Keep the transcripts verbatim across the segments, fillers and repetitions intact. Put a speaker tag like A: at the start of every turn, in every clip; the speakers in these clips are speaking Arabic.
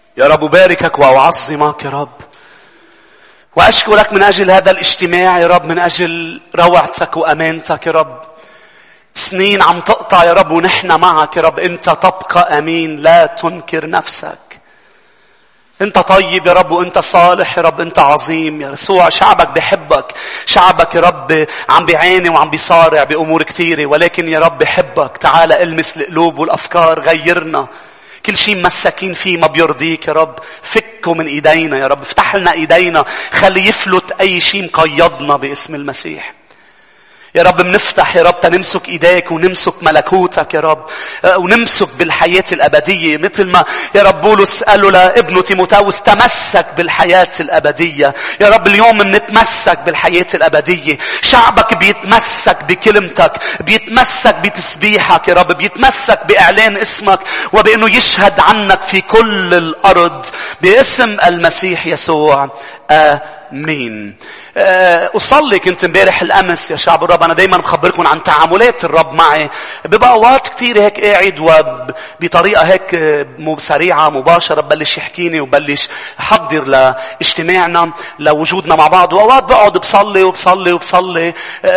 A: يا رب أباركك وأعظمك يا رب، وأشكرك من أجل هذا الاجتماع يا رب، من أجل روعتك وأمانتك يا رب. سنين عم تقطع يا رب ونحن معك يا رب. أنت تبقى أمين، لا تنكر نفسك. أنت طيب يا رب، وأنت صالح يا رب، أنت عظيم يا يسوع. شعبك بيحبك، شعبك يا رب عم بيعاني وعم بيصارع بأمور كثيرة، ولكن يا رب بيحبك. تعال المس القلوب والأفكار، غيرنا. كل شيء مساكين فيه ما بيرضيك يا رب، فكه من ايدينا يا رب. افتح لنا ايدينا، خلي يفلت اي شيء مقيدنا باسم المسيح يا رب. بنفتح يا رب تنمسك ايديك ونمسك ملكوتك يا رب، ونمسك بالحياة الابدية مثل ما يا رب بولس قالوا لابنه تيموثاوس تمسك بالحياة الابدية يا رب. اليوم بنتمسك بالحياة الابدية. شعبك بيتمسك بكلمتك، بيتمسك بتسبيحك يا رب، بيتمسك باعلان اسمك وبانه يشهد عنك في كل الارض باسم المسيح يسوع. آمين. أصلي كنت امبارح الأمس يا شعب الرب. أنا دايما بخبركم عن تعاملات الرب معي. ببقى أوقات كتير هيك قاعد وبطريقة هيك مو سريعة مباشرة ببلش يحكيني وبلش حضر لاجتماعنا لوجودنا مع بعض. وأوقات بقعد بصلي وبصلي وبصلي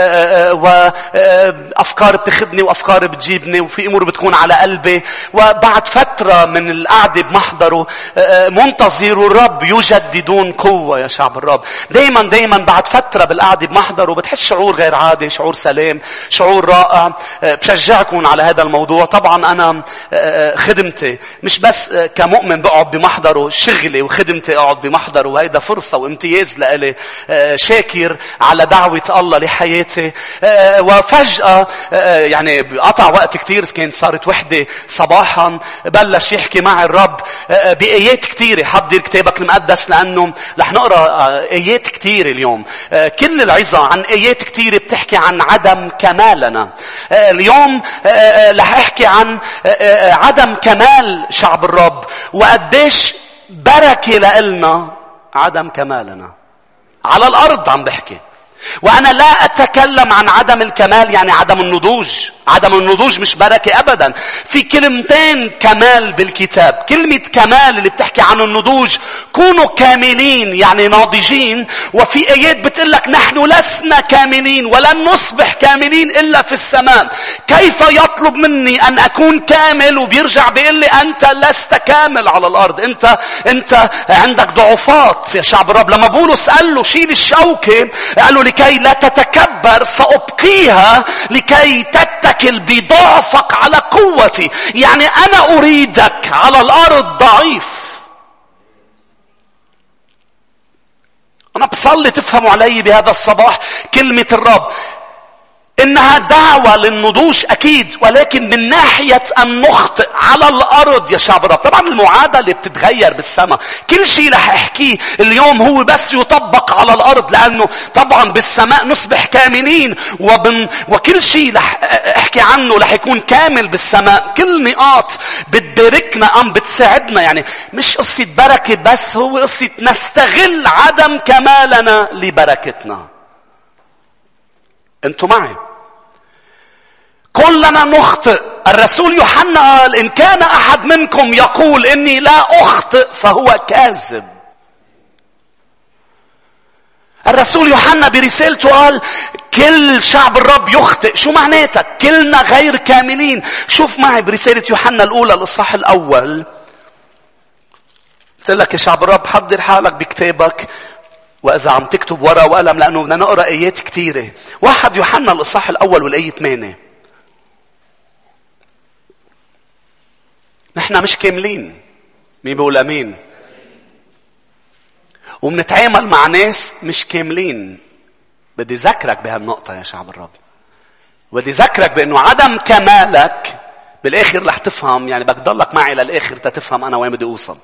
A: وأفكار بتخدني وأفكار بتجيبني وفي أمور بتكون على قلبي. وبعد فترة من القعدة بمحضره منتظر الرب يجددون قوة يا شعب الرب. دايما دايما بعد فترة بالقعدة بمحضره بتحس شعور غير عادي، شعور سلام، شعور رائع. بشجعكم على هذا الموضوع. طبعا أنا خدمتي مش بس كمؤمن بقعد بمحضره، شغلي وخدمتي أقعد بمحضره، وهيدا فرصة وامتياز لإلي. شاكر على دعوة الله لحياتي. وفجأة يعني قطع وقت كتير، كانت صارت وحدة صباحا بلش يحكي مع الرب بآيات كتيرة. حضر كتابك المقدس لأنه رح نقرأ آيات كتيرة اليوم. كل العظة عن آيات كتيرة بتحكي عن عدم كمالنا. اليوم رح أحكي عن عدم كمال شعب الرب، وقديش بركة لنا عدم كمالنا على الأرض. عم بحكي وأنا لا أتكلم عن عدم الكمال يعني عدم النضوج. عدم النضوج مش بركة أبدا. في كلمتين كمال بالكتاب. كلمة كمال اللي بتحكي عن النضوج، كونوا كاملين يعني ناضجين. وفي آيات بتقلك نحن لسنا كاملين ولن نصبح كاملين إلا في السماء. كيف يطلب مني أن أكون كامل وبيرجع بيقول لي أنت لست كامل على الأرض، أنت أنت عندك ضعفات يا شعب الرب. لما بولس قال له شيل الشوكة، قال له لكي لا تتكبر سأبقيها لكي تتكل بضعفك على قوتي. يعني أنا أريدك على الأرض ضعيف. أنا بصلي تفهموا علي بهذا الصباح كلمة الرب إنها دعوة للنضوج أكيد، ولكن من ناحية أن نخطئ على الأرض يا شعب الرب. طبعا المعادلة بتتغير بالسماء. كل شيء رح أحكيه اليوم هو بس يطبق على الأرض، لأنه طبعا بالسماء نصبح كاملين، وبن وكل شيء رح أحكي عنه رح يكون كامل بالسماء. كل نقاط بتباركنا أم بتساعدنا. يعني مش قصة بركة بس، هو قصة نستغل عدم كمالنا لبركتنا. انتوا معي؟ كلنا نخطئ. الرسول يوحنا قال إن كان أحد منكم يقول إني لا أخطئ فهو كاذب. الرسول يوحنا برسالته قال كل شعب الرب يخطئ. شو معناتها؟ كلنا غير كاملين. شوف معي برسالة يوحنا الأولى الإصحاح الأول. قلت لك يا شعب الرب حضر حالك بكتابك، وإذا عم تكتب ورقة وقلم لأنه بدنا نقرأ آيات كتيرة. واحد يوحنا الإصحاح الأول والآية ثمانية. نحن مش كاملين. مين بيقول أمين؟ ومنتعامل مع ناس مش كاملين. بدي ذكرك بهالنقطة يا شعب الرب. بدي ذكرك بأنه عدم كمالك بالآخر رح تفهم. يعني بدك ضلك معي للآخر تتفهم أنا وين بدي أوصل.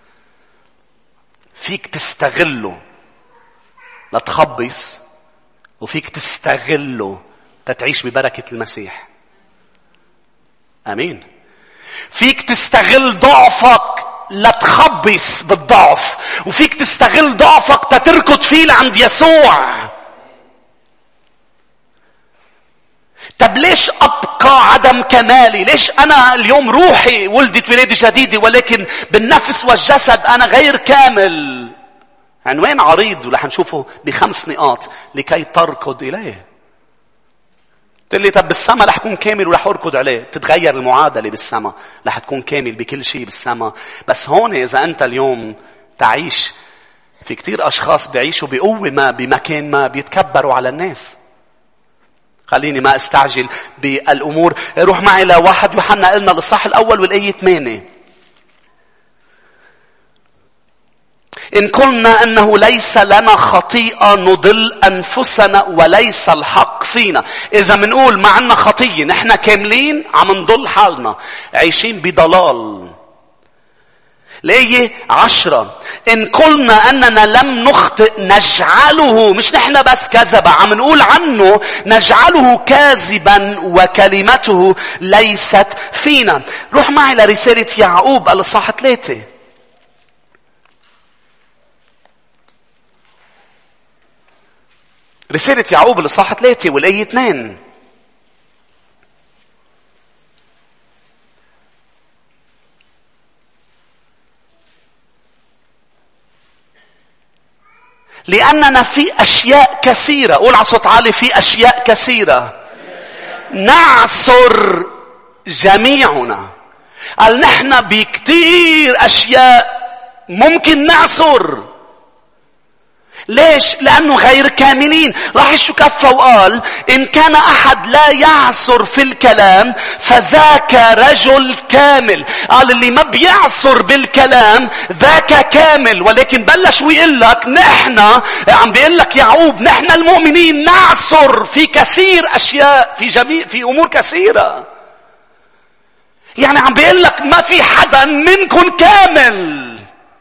A: فيك تستغله لتخبص، وفيك تستغله تتعيش ببركة المسيح. أمين. فيك تستغل ضعفك لتخبص بالضعف، وفيك تستغل ضعفك تتركض فيه لعند يسوع. طب ليش أبقى عدم كمالي؟ ليش أنا اليوم روحي ولدت ولادة جديدة ولكن بالنفس والجسد أنا غير كامل؟ عنوان عريض ورح نشوفه بخمس نقاط لكي تركض إليه. تقول لي طب بالسما رح أكون كامل ورح أركض عليه. تتغير المعادلة بالسما، رح تكون كامل بكل شيء بالسما. بس هون إذا أنت اليوم تعيش، في كتير أشخاص بيعيشوا بقوة ما بمكان ما بيتكبروا على الناس. خليني ما استعجل بالأمور. روح معي لواحد يوحنا، قلنا الإصحاح الأول والآية ثمانية. إن قلنا أنه ليس لنا خطيئة نضل أنفسنا وليس الحق فينا. إذا منقول ما عنا خطية نحن كاملين، عم نضل حالنا، عايشين بضلال. الآية عشرة. إن قلنا أننا لم نخطئ نجعله، مش نحن بس كذب، عم نقول عنه نجعله كاذبا وكلمته ليست فينا. روح معي لرسالة يعقوب الإصحاح ثلاثة. رسالة يعقوب الإصحاح ثلاثة والآية اثنين. لأننا في أشياء كثيرة، قول على صوت عالي، في أشياء كثيرة نعثر جميعنا. قال نحن بكتير أشياء ممكن نعثر. ليش؟ لأنه غير كاملين. لاحظ شو كفى وقال إن كان أحد لا يعثر في الكلام فذاك رجل كامل. قال اللي ما بيعثر بالكلام ذاك كامل. ولكن بلش ويقول لك نحن، عم بيقول لك يعقوب نحن المؤمنين نعثر في كثير أشياء، في جميع في أمور كثيرة. يعني عم بيقول لك ما في حدا منكم كامل،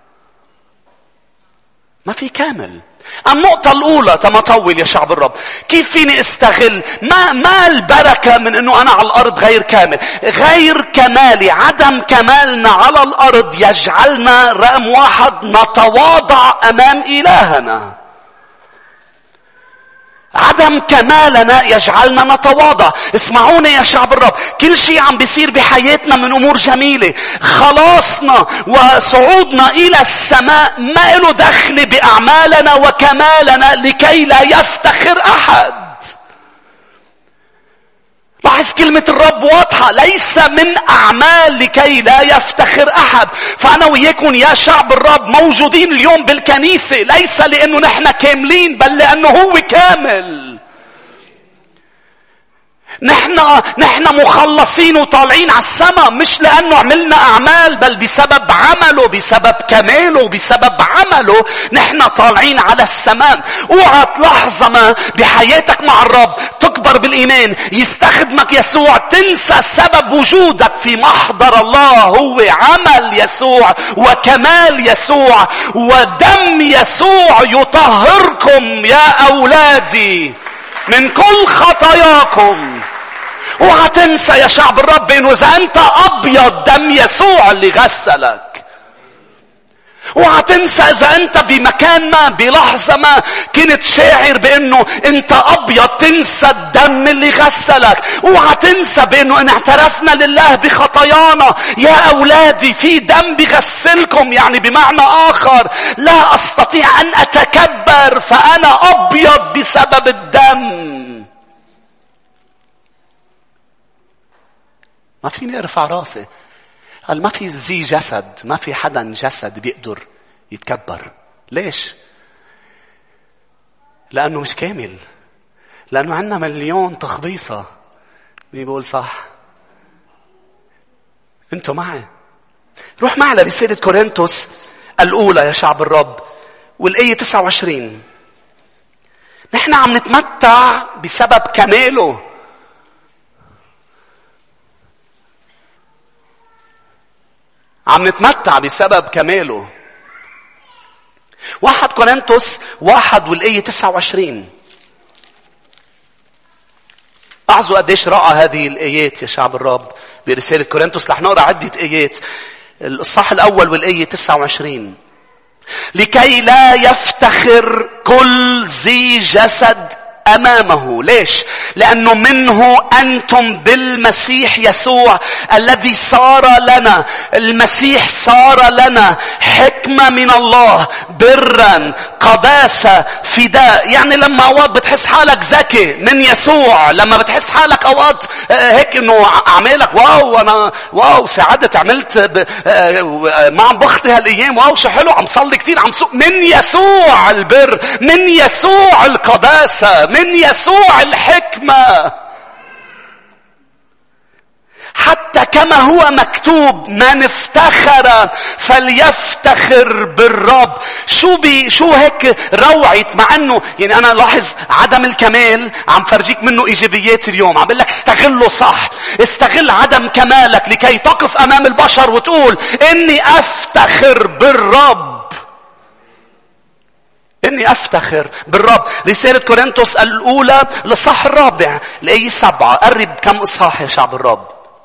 A: ما في كامل. النقطة الأولى تما طول يا شعب الرب، كيف فيني استغل ما ما البركة من انه انا على الارض غير كامل؟ غير كمالي، عدم كمالنا على الارض يجعلنا رقم واحد نتواضع امام الهنا. عدم كمالنا يجعلنا نتواضع. اسمعوني يا شعب الرب، كل شيء عم بيصير بحياتنا من امور جميلة، خلاصنا وصعودنا الى السماء ما له دخل باعمالنا وكمالنا لكي لا يفتخر احد. لاحظ كلمة الرب واضحة، ليس من أعمال لكي لا يفتخر أحد. فأنا وياكم يا شعب الرب موجودين اليوم بالكنيسة ليس لأنه نحن كاملين، بل لأنه هو كامل. نحن نحن مخلصين وطالعين على السماء مش لأنه عملنا أعمال، بل بسبب عمله، بسبب كماله، بسبب عمله نحن طالعين على السماء. اوعى لحظة ما بحياتك مع الرب تكبر بالإيمان، يستخدمك يسوع، تنسى سبب وجودك في محضر الله هو عمل يسوع وكمال يسوع ودم يسوع يطهركم يا أولادي من كل خطاياكم. اوعى تنسى يا شعب الرب انه اذا انت ابيض دم يسوع اللي غسلك. اوعى تنسى اذا انت بمكان ما بلحظة ما كنت شاعر بانه انت ابيض، تنسى الدم اللي غسلك. اوعى تنسى بانه ان اعترفنا لله بخطايانا يا اولادي في دم بغسلكم. يعني بمعنى اخر لا استطيع ان اتكبر فانا ابيض بسبب الدم. ما فيني ارفع راسي. قال ما في زي جسد، ما في حدا جسد بيقدر يتكبر. ليش؟ لأنه مش كامل، لأنه عندنا مليون تخبيصة. مين بيقول صح؟ انتوا معي. روح معي لرسالة كورنثوس الأولى يا شعب الرب والآية تسعة وعشرين. نحن عم نتمتع بسبب كماله. عم نتمتع بسبب كماله. واحد كورنثوس واحد والآية تسعة وعشرين. لاحظوا قديش رأى هذه الآيات يا شعب الرب برسالة كورنثوس. رح نقرأ عدة آيات. الإصحاح الأول والآية تسعة وعشرين. لكي لا يفتخر كل ذي جسد أمامه. ليش؟ لأنه منه أنتم بالمسيح يسوع الذي صار لنا. المسيح صار لنا حكمة من الله، برا، قداسة، فداء. يعني لما أوقات بتحس حالك ذكي من يسوع، لما بتحس حالك أوقات هيك إنه أعمالك واو أنا واو سعادت عملت ب... ما عم بخطي هالأيام واو شو حلو عم صلي كتير عم سوق من يسوع البر، من يسوع القداسة، من يسوع الحكمة. حتى كما هو مكتوب من افتخر فليفتخر بالرب. شو بي شو هيك روعة، مع انه يعني انا لاحظ عدم الكمال عم فرجيك منه ايجابيات اليوم. عم بقول لك استغله صح، استغل عدم كمالك لكي تقف امام البشر وتقول اني افتخر بالرب، اني افتخر بالرب. رسالة كورنثوس الاولى لصح الرابع الايه سبعة. قرب كم اصحاح يا شعب الرب.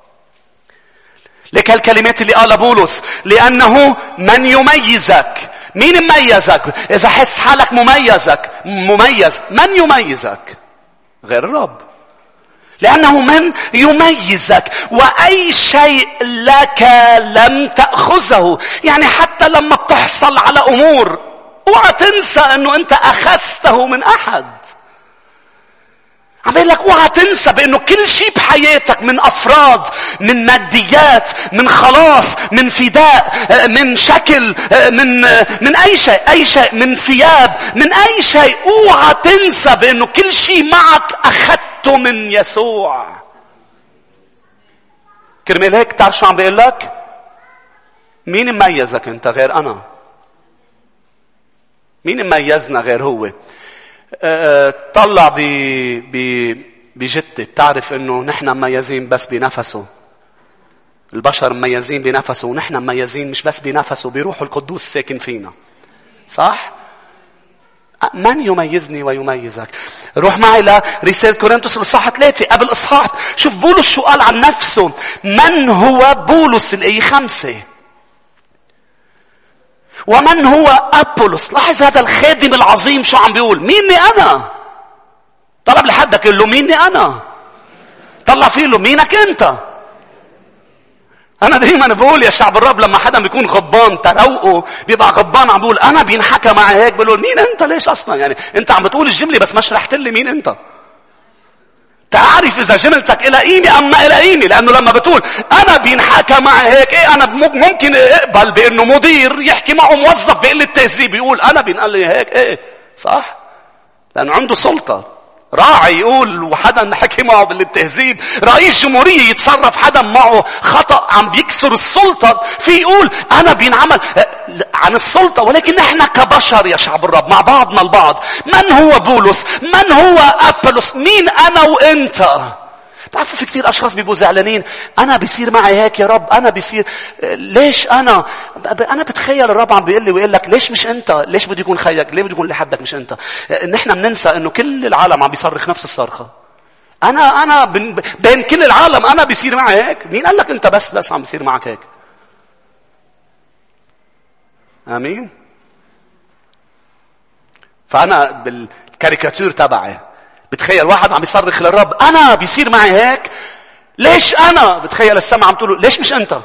A: لك هالكلمات اللي قالها بولس، لأنه من يميزك. مين مميزك؟ إذا حس حالك مميزك مميز، من يميزك غير الرب؟ لأنه من يميزك وأي شيء لك لم تأخذه. يعني حتى لما بتحصل على أمور اوعى تنسى أنه أنت أخذته من أحد. عم لك اوعى تنسى بانه كل شيء بحياتك، من افراد، من ماديات، من خلاص، من فداء، من شكل، من من اي شيء، اي شيء، من ثياب، من اي شيء، اوعى تنسى بانه كل شيء معك اخذته من يسوع. كرمال هيك تعرف شو عم بقول لك؟ مين مميزك انت غير انا؟ مين مميزنا غير هو؟ طلع بجتة بتعرف انه نحن مميزين بس بنفسه. البشر مميزين بنفسه ونحن مميزين مش بس بنفسه، بروح القدوس ساكن فينا. صح؟ من يميزني ويميزك؟ روح معي لرسالة كورنثوس الإصحاح ثلاثة قبل إصحاح. شوف بولس شو قال عن نفسه. من هو بولس الآية خمسة؟ ومن هو أبولس؟ لاحظ هذا الخادم العظيم شو عم بيقول. ميني أنا؟ طلب لحدك قل له ميني أنا. طلع فيه له مينك أنت. أنا دايما بقول يا شعب الرب لما حدا بيكون غضبان تروقه بيبقى غضبان عم بيقول أنا بينحكى معي هيك، بقول مين أنت؟ ليش أصلا يعني أنت عم بتقول الجملة بس ما شرحت لي مين أنت. تعرف إذا جملتك إلى قيمة أم ما إلى قيمة. لأنه لما بتقول أنا بينحكى معي هيك، إيه أنا ممكن أقبل بأنه مدير يحكي معه موظف بقلة تهذيب يقول أنا بينقل لي هيك، إيه صح؟ لأنه عنده سلطة. راعي يقول وحدا حكي معه بالتهذيب، رئيس جمهورية يتصرف حدا معه خطأ عم بيكسر السلطة، في يقول أنا بينعمل عن السلطة. ولكن نحن كبشر يا شعب الرب مع بعضنا البعض. من هو بولس؟ من هو أبولس؟ مين أنا وإنت؟ تعرفوا في كثير أشخاص بيبقوا زعلانين. أنا بيصير معي هيك يا رب، أنا بيصير ليش أنا؟ أنا بتخيل الرب عم بيقول لي ويقول لك ليش مش أنت؟ ليش بده يكون خيك؟ ليه بده يكون لحدك مش أنت؟ نحن بننسى إنه كل العالم عم بيصرخ نفس الصرخة. أنا أنا بين كل العالم أنا بيصير معي هيك. مين قال لك أنت بس بس عم بيصير معك هيك؟ آمين. فأنا بالكاريكاتير تبعي بتخيل واحد عم يصرخ للرب أنا بيصير معي هيك. ليش أنا؟ بتخيل السماء عم تقول ليش مش أنت؟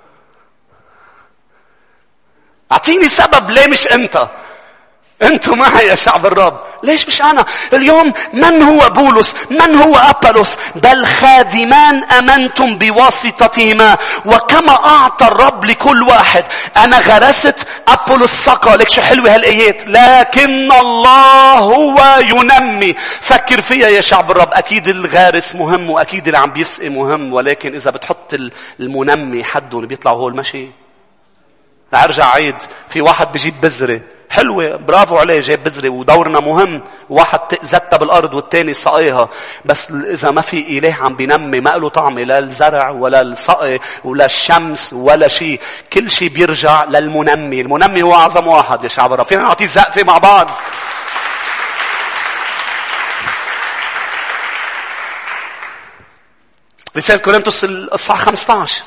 A: أعطيني سبب ليه مش أنت؟ أنتوا معي يا شعب الرب. ليش مش أنا؟ اليوم من هو بولس؟ من هو أبولس؟ بل خادمان أمنتم بواسطتهما، وكما أعطى الرب لكل واحد. أنا غرست، أبولس سقى. لك شو حلوة هالآيات. لكن الله هو ينمي. فكر فيها يا شعب الرب. أكيد الغارس مهم وأكيد اللي عم بيسقي مهم، ولكن إذا بتحط المنمي حدهم بيطلع هو المشي. أرجع عيد. في واحد بيجيب بذرة حلوة برافو عليه جايب بذرة ودورنا مهم. واحد زتها بالأرض والتاني سقيها. بس إذا ما في إله عم بينمي ما له طعم لا الزرع ولا السقي ولا الشمس ولا شيء. كل شيء بيرجع للمنمي. المنمي هو أعظم واحد يا شعب الرب. فينا نعطيه زقفة مع بعض. رسالة كورنثوس الإصحاح خمسة عشر.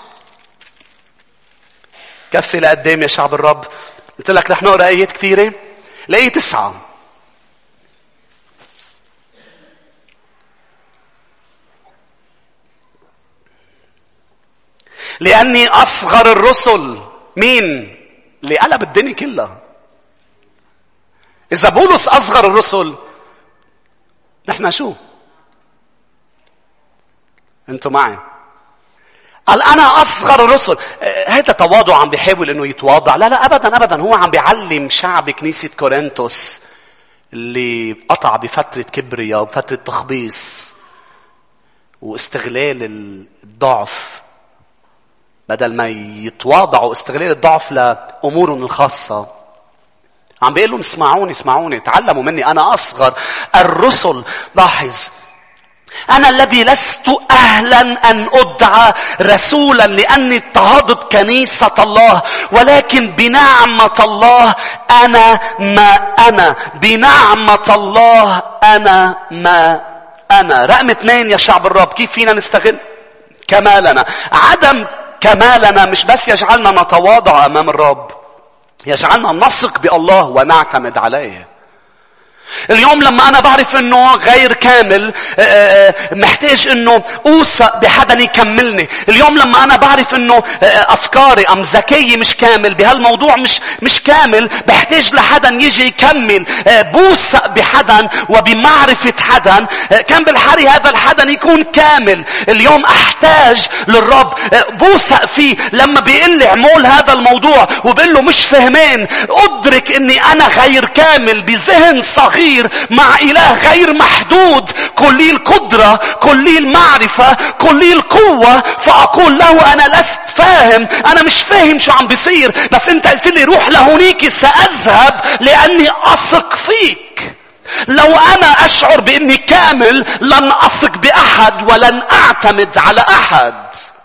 A: كفي لقدام يا شعب الرب. قلت لك رح نقرأ آيات كثيرة. الآية تسعة. لأني أصغر الرسل. مين؟ اللي قلب الدنيا كلها. إذا بولس أصغر الرسل، نحن شو؟ أنتوا معي؟ قال أنا أصغر الرسل. هذا تواضع، عم بيحاول إنه يتواضع. لا لا أبدا أبدا. هو عم بيعلم شعب كنيسة كورنثوس اللي قطع بفترة كبرياء وفترة تخبيص واستغلال الضعف، بدل ما يتواضعوا استغلال الضعف لأمورهم الخاصة. عم بيقول لهم اسمعوني اسمعوني تعلموا مني، أنا أصغر الرسل. لاحظ، أنا الذي لست أهلا أن أدعى رسولا لأني اضطهدت كنيسة الله، ولكن بنعمة الله أنا ما أنا. بنعمة الله أنا ما أنا. رقم اثنين يا شعب الرب، كيف فينا نستغل كمالنا؟ عدم كمالنا مش بس يجعلنا نتواضع أمام الرب، يجعلنا نثق بالله ونعتمد عليه. اليوم لما أنا بعرف أنه غير كامل، محتاج أنه أوثق بحدا يكملني. اليوم لما أنا بعرف أنه أفكاري أم ذكائي مش كامل، بهالموضوع مش مش كامل، بحتاج لحدا يجي يكمل. بوثق بحدا وبمعرفة حدا كان بالحري هذا الحدا يكون كامل. اليوم أحتاج للرب، بوثق فيه لما بيقول لي عمول هذا الموضوع وبقول له مش فهمان، أدرك أني أنا غير كامل بذهن صغير مع إله غير محدود، كلي القدرة، كلي المعرفة، كلي القوة. فأقول له أنا لست فاهم، أنا مش فاهم شو عم بيصير، بس أنت قلت لي روح لهونيك، سأذهب لأني أثق فيك. لو أنا أشعر بأني كامل لن أثق بأحد ولن أعتمد على أحد.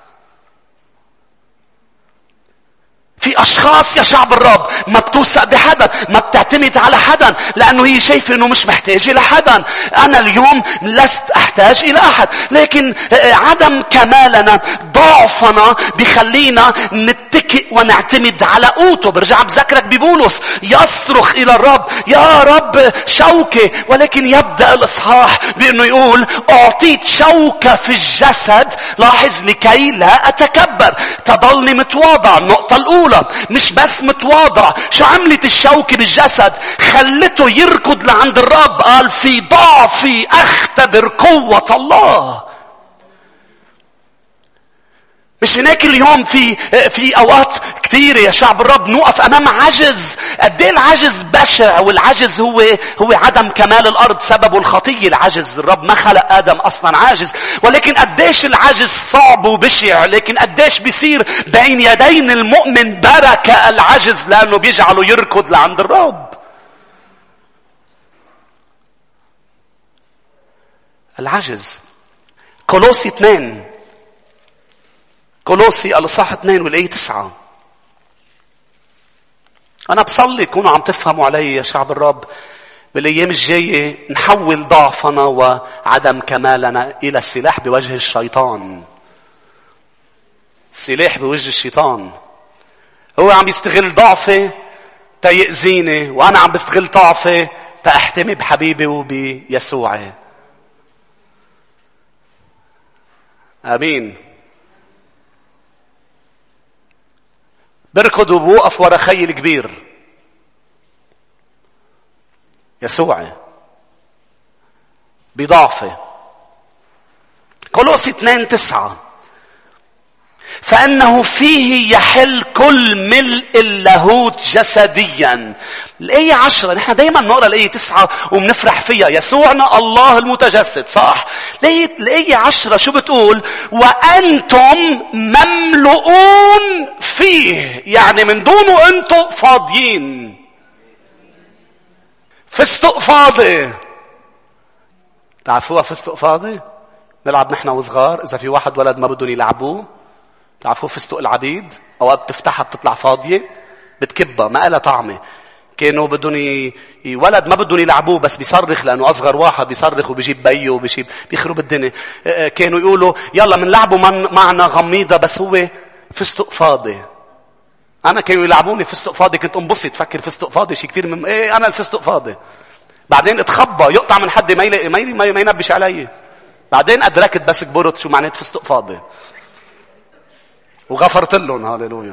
A: في أشخاص يا شعب الرب ما بتوثق بحدا، ما بتعتمد على حدا، لأنه هي شايفة أنه مش محتاجة لحدا. أنا اليوم لست أحتاج إلى أحد، لكن عدم كمالنا، ضعفنا بخلينا نتكئ ونعتمد على قوته. برجع بذكرك ببولس يصرخ إلى الرب يا رب شوكة، ولكن يبدأ الإصحاح بأنه يقول أعطيت شوكة في الجسد، لاحظ، لكي لا أتكبر. تضلني متواضع. النقطة الأولى مش بس متواضع، شو عملت الشوكة بالجسد؟ خلته يركض لعند الرب. قال في ضعفي أختبر قوة الله. مش هناك اليوم في في اوقات كثيره يا شعب الرب نوقف امام عجز. قد ايه العجز بشع، والعجز هو هو عدم كمال الارض، سببه الخطيه. العجز، الرب ما خلق ادم اصلا عاجز، ولكن قديش العجز صعب وبشع. لكن قديش بيصير بين يدين المؤمن بركه العجز، لانه بيجعله يركض لعند الرب. العجز. كولوسي اثنين، كولوسي الإصحاح اثنين والآية تسعة. أنا بصلي تكونوا عم تفهموا علي يا شعب الرب. بالأيام الجاية نحول ضعفنا وعدم كمالنا إلى السلاح بوجه الشيطان. سلاح بوجه الشيطان. هو عم يستغل ضعفي تيأذيني، وأنا عم بستغل ضعفي تأحتمي بحبيبي وبيسوعي. آمين. بركض وبوقف ورا خيل كبير يسوع بضعفه. كولوسي اثنين تسعة، فأنه فيه يحل كل ملء اللاهوت جسديا. الآية عشرة، نحن دايما نقرأ الآية تسعة ومنفرح فيها. يسوعنا الله المتجسد، صح؟ الآية عشرة شو بتقول؟ وأنتم مملؤون فيه، يعني من دونه أنتم فاضيين. فستق فاضي. تعرفوها فستق فاضي؟ نلعب نحن وصغار، إذا في واحد ولد ما بدهم يلعبوه، تعرفوا فستق العبيد، اوقات بتفتحها بتطلع فاضيه، بتكبها ما لها طعمه. كانوا بدهم ي... ولد ما بدهم يلعبوه، بس بيصرخ لانه اصغر واحد، بيصرخ وبيجيب بيه وبيجيب بيخرب الدنيا. كانوا يقولوا يلا منلعبوا من... معنا غميضه، بس هو فستق فاضي. انا كانوا يلعبوني فستق فاضي، كنت انبسط فكر فستق فاضي شيء كثير من ايه، انا الفستق فاضي. بعدين اتخبى يقطع من حد ما يلاقي ما ي... ما ينبش علي. بعدين ادركت بس كبرت شو معنات فستق فاضي. وغفرت لهم. هاليلويا.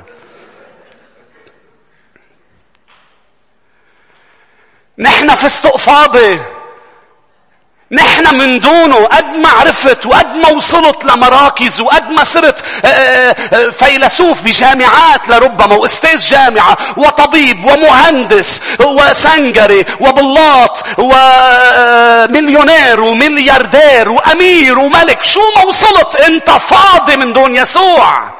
A: نحن في استقفاضة. نحن من دونه قد ما عرفت وقد ما وصلت لمراكز وقد ما صرت فيلسوف بجامعات لربما واستاذ جامعة وطبيب ومهندس وسنجري وبلاط ومليونير وملياردير وأمير وملك، شو ما وصلت انت فاضي من دون يسوع.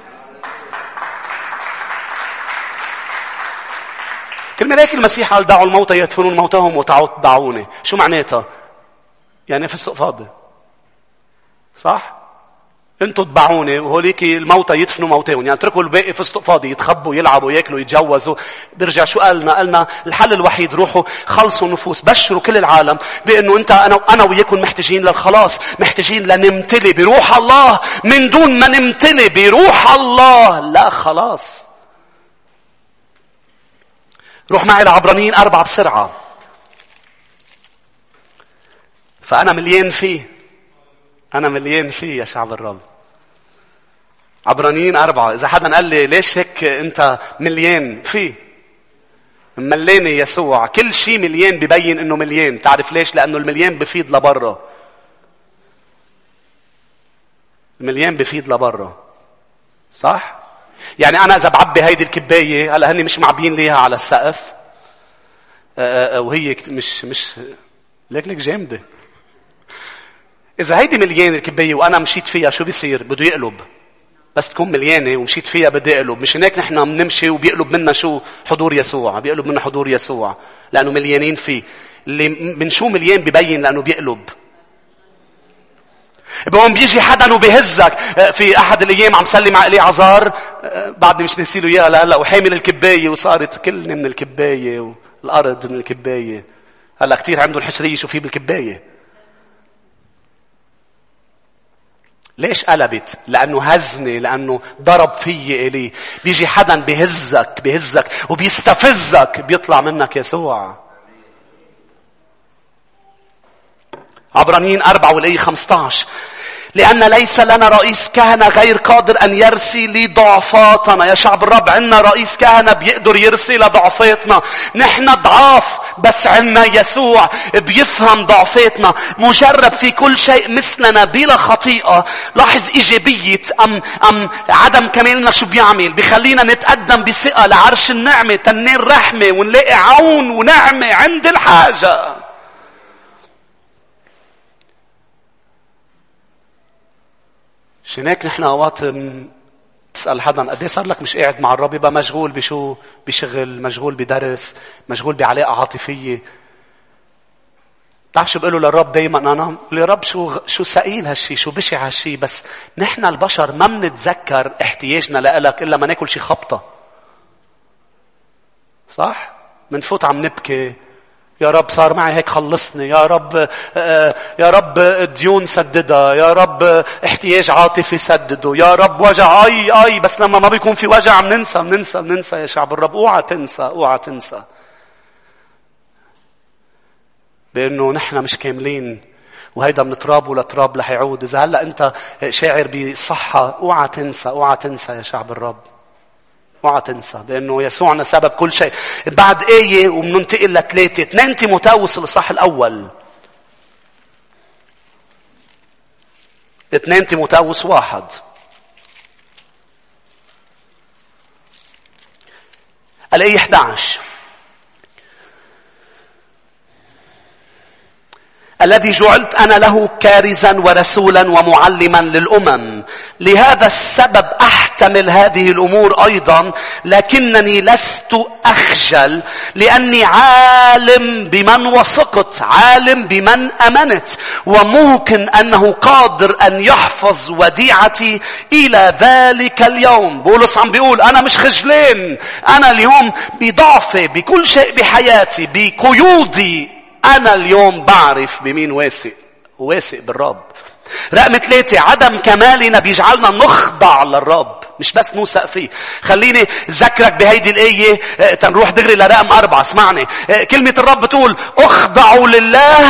A: كلمة هيك المسيح قال دعوا الموتى يدفنون موتهم وتعود دعوني. شو معناتها؟ يعني في استقفاضي. صح؟ انتوا تبعوني وهوليك الموتى يدفنوا موتهم. يعني تركوا الباقي في استقفاضي يتخبوا يلعبوا ياكلوا يتجوزوا. برجع شو قالنا؟ قالنا الحل الوحيد روحوا خلصوا النفوس، بشروا كل العالم بانه انت انا انا وياكم محتاجين للخلاص، محتاجين لنمتلي بروح الله. من دون ما نمتلي بروح الله لا خلاص. روح معي لعبرانيين أربعة بسرعة. فأنا مليان فيه. أنا مليان فيه يا شعب الرب. عبرانيين أربعة. إذا حدا قال لي ليش هيك أنت مليان فيه؟ مليني يسوع. كل شيء مليان ببين إنه مليان. تعرف ليش؟ لأنه المليان بفيض لبرا. المليان بفيض لبرا. صح؟ يعني أنا إذا بعبي هيدي الكباية، هلا هني مش معبين ليها على السقف، وهي مش مش ليك ليك جامدة. إذا هيدي مليانة الكباية وأنا مشيت فيها شو بيصير؟ بده يقلب. بس تكون مليانة ومشيت فيها بدي يقلب. مش هناك نحن بنمشي وبيقلب منا شو؟ حضور يسوع. بيقلب منا حضور يسوع لأنه مليانين فيه. اللي من شو مليان ببين لأنه بيقلب. بقوم بيجي حدا وبيهزك. في أحد الأيام عم سلم مع إلي عزار، بعد مش نسيله إياها لهلا، وحامل الكباية وصارت كلني من الكباية والأرض من الكباية. هلا كتير عنده الحشرية شو فيه بالكباية. ليش قلبت؟ لأنه هزني، لأنه ضرب فيي إلي. بيجي حدا بيهزك بيهزك وبيستفزك، بيطلع منك يسوع. عبرانيين أربعة والآية خمسة عشر. لأن ليس لنا رئيس كهنة غير قادر أن يرسي لضعفاتنا. يا شعب الرب، عنا رئيس كهنة بيقدر يرسي لضعفاتنا. نحن ضعاف بس عنا يسوع بيفهم ضعفاتنا، مجرب في كل شيء مثلنا بلا خطيئة. لاحظ إيجابية أم, أم عدم كمالنا شو بيعمل؟ بيخلينا نتقدم بثقة لعرش النعمة تنال رحمة ونلاقي عون ونعمة عند الحاجة. شناك نحن اوقات بسأل حدا قد ايه صار لك مش قاعد مع الرب؟ يبقى مشغول بشو؟ بشغل، مشغول بدرس، مشغول بعلاقة عاطفية. تعرف شو بقوله للرب دايما انا؟ يا رب شو شو ثقيل هالشي، شو بشع هالشي، بس نحن البشر ما بنتذكر احتياجنا لإلك الا ما ناكل شي خبطة. صح؟ منفوت عم نبكي، يا رب صار معي هيك خلصني، يا رب يا رب ديون سددها، يا رب احتياج عاطفي سدده، يا رب وجع اي اي. بس لما ما بيكون في وجع مننسى مننسى مننسى يا شعب الرب. اوعى تنسى، اوعى تنسى بانه نحن مش كاملين، وهيدا من تراب لتراب رح يعود. اذا هلا انت شاعر بصحة، اوعى تنسى، اوعى تنسى يا شعب الرب، اوعى تنسى بانه يسوعنا سبب كل شيء. بعد ايه وبننتقل لثلاثة. اثنين تيموثاوس الاصحاح الاول. اثنين تيموثاوس واحد. الآية إحدى عشر. الذي جعلت أنا له كارزا ورسولا ومعلما للأمم، لهذا السبب أحتمل هذه الأمور أيضا، لكنني لست أخجل، لأني عالم بمن وثقت، عالم بمن أمنت، وممكن أنه قادر أن يحفظ وديعتي إلى ذلك اليوم. بولس عم بيقول أنا مش خجلان، أنا اليوم بضعفي بكل شيء بحياتي بقيودي، أنا اليوم بعرف بمين واثق، واثق بالرب. رقم ثلاثة، عدم كمالنا بيجعلنا نخضع للرب، مش بس نوثق فيه. خليني ذكرك بهيدي الآية تنروح دغري لرقم أربعة. اسمعني، كلمة الرب تقول اخضعوا لله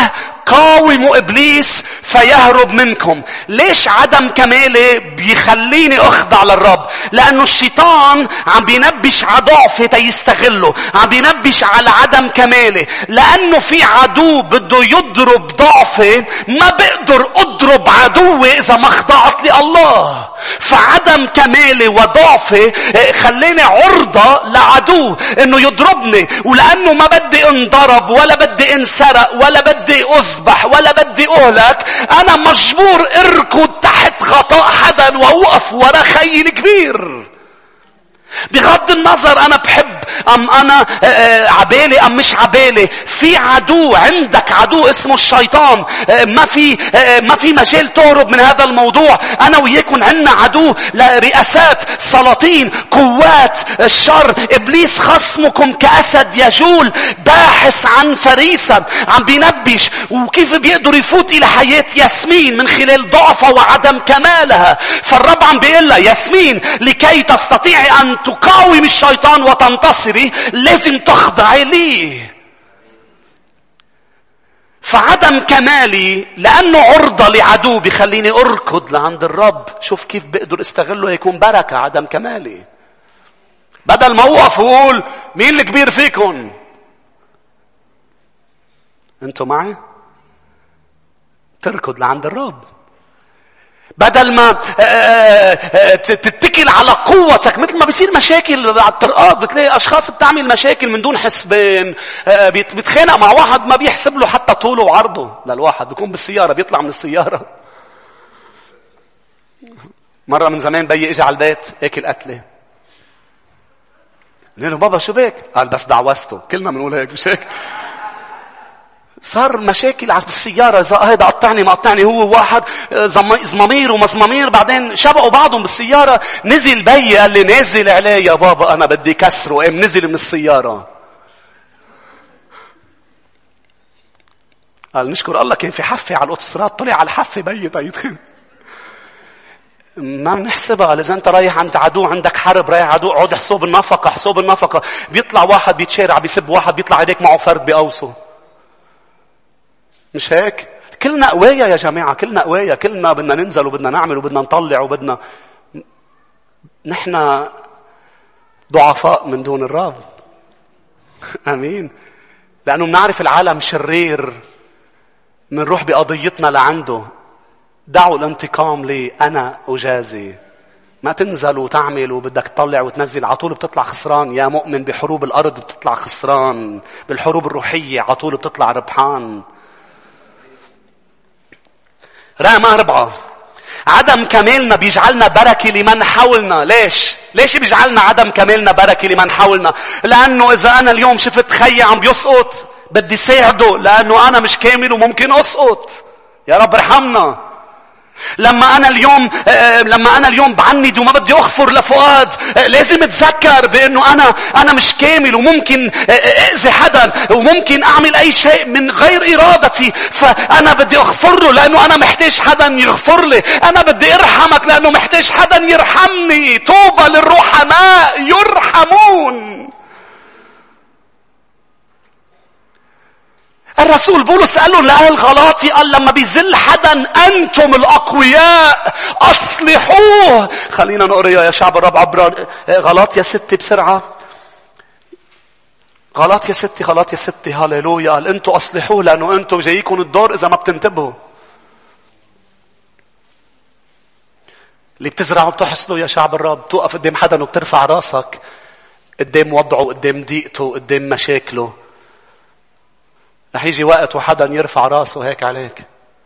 A: قاوموا إبليس فيهرب منكم. ليش عدم كمالي بيخليني أخضع للرب؟ لأنه الشيطان عم بينبش على ضعفي تيستغله، عم بينبش على عدم كمالي. لأنه في عدو بده يضرب ضعفي، ما بقدر أضرب عدوي إذا ما خضعت لله. فعدم كمالي وضعفي خليني عرضة لعدو إنه يضربني. ولأنه ما بدي انضرب ولا بدي انسرق ولا بدي أصبح ولا بدي أهلك، أنا مجبور أركض تحت غطاء حدا وأوقف ورا خيل كبير. بغض النظر أنا بحب أم أنا عبالي أم مش عبالي، في عدو، عندك عدو اسمه الشيطان. ما في ما في مجال تهرب من هذا الموضوع. أنا وياكم عنا عدو، لرئاسات، سلاطين، قوات الشر. إبليس خصمكم كأسد يجول باحث عن فريسة، عم بينبش. وكيف بيقدر يفوت إلى حياة ياسمين؟ من خلال ضعفها وعدم كمالها. فالرب عم بيقول لها ياسمين، لكي تستطيعي أن تقاوم الشيطان وتنتصري لازم تخضعي لي. فعدم كمالي لأنه عرضة لعدو بيخليني أركض لعند الرب. شوف كيف بقدر استغله يكون بركة عدم كمالي. بدل ما أوقف وأقول مين الكبير فيكم؟ أنتوا معي؟ تركض لعند الرب. بدل ما تتكل على قوتك، مثل ما بيصير مشاكل على الطرقات، بتلاقي أشخاص بتعمل مشاكل من دون حسبان. بيتخانق مع واحد ما بيحسب له حتى طوله وعرضه للواحد. بيكون بالسيارة، بيطلع من السيارة. مرة من زمان بيي اجى على البيت اكل أكله. قال له بابا شو بك؟ قال بس دعوسته. كلنا بنقول هيك، مش هيك؟ صار مشاكل على بالسيارة. إذا هيدا قطعني ما قطعني، هو واحد زمامير ومزمامير. بعدين شبقوا بعضهم بالسيارة. نزل بي قال لي نازل عليه يا بابا أنا بدي كسره. قام نزل من السيارة. قال نشكر الله كان في حفة على الأوتوستراد، طلع على الحفة بي تيدخل. ما بنحسبها. إذا أنت رايح عند عدو، عندك حرب، رايح عدو، عود حساب النفقة. حساب النفقة بيطلع واحد بيتشارع بيسب واحد، بيطلع هديك معه فرد بأوسه. مش هيك؟ كلنا قوايا يا جماعة، كلنا قوايا. كلنا بدنا ننزل وبدنا نعمل وبدنا نطلع وبدنا. نحن ضعفاء من دون الرب. أمين. لأنه بنعرف العالم شرير، منروح بقضيتنا لعنده. دعوا الانتقام لي، أنا أجازي. ما تنزل وتعمل وبدك تطلع وتنزل، عطول بتطلع خسران. يا مؤمن بحروب الأرض بتطلع خسران، بالحروب الروحية عطول بتطلع ربحان. رقم أربعة، عدم كمالنا بيجعلنا بركة لمن حولنا. ليش؟ ليش بيجعلنا عدم كمالنا بركة لمن حولنا؟ لأنه إذا أنا اليوم شفت خي عم بيسقط بدي ساعده، لأنه أنا مش كامل وممكن أسقط. يا رب ارحمنا. لما أنا اليوم لما أنا اليوم بعند وما بدي أغفر لفؤاد، لازم أتذكر بأنه أنا أنا مش كامل وممكن أذي حدا وممكن أعمل أي شيء من غير إرادتي. فأنا بدي أغفر له لأنه أنا محتاج حدا يغفر لي. أنا بدي أرحمك لأنه محتاج حدا يرحمني. طوبى للرحماء يرحمون. الرسول بولس قال له لأهل غلاطي، قال لما بيزل حدا أنتم الأقوياء أصلحوه. خلينا نقرأ يا شعب الرب عبر غلاط يا ستي بسرعة. غلاط يا ستي غلاط يا ستي هاليلويا. قال أنتم أصلحوه لأنه أنتم جايكم الدور إذا ما بتنتبهوا. اللي بتزرعوا بتحصلوا يا شعب الرب. توقف قدام حدا وبترفع راسك قدام وضعه، قدام ضيقته، قدام مشاكله. رح يجي وقت وحدا يرفع راسه هيك عليك.